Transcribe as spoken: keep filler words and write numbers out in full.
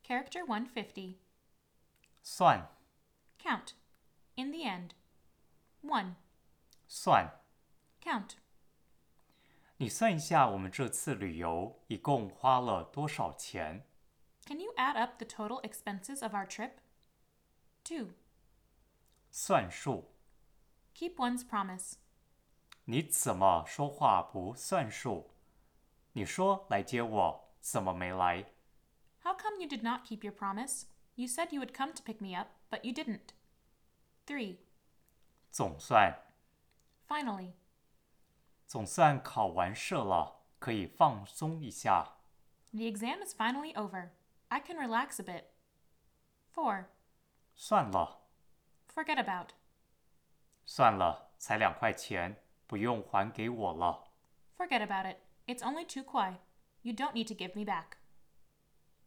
Character one fifty. 算 Count. In the end. one. 算 Count. 你算一下我们这次旅游一共花了多少钱？ Can you add up the total expenses of our trip? two. 算数 Keep one's promise. 你怎么说话不算数？你说来接我，怎么没来？ How come you did not keep your promise? You said you would come to pick me up, but you didn't. three. 总算 Finally. 总算考完试了，可以放松一下。 The exam is finally over. I can relax a bit. four. 算了， Forget about. 算了，才两块钱，不用还给我了。 Forget about it. It's only two kuai. You don't need to give me back.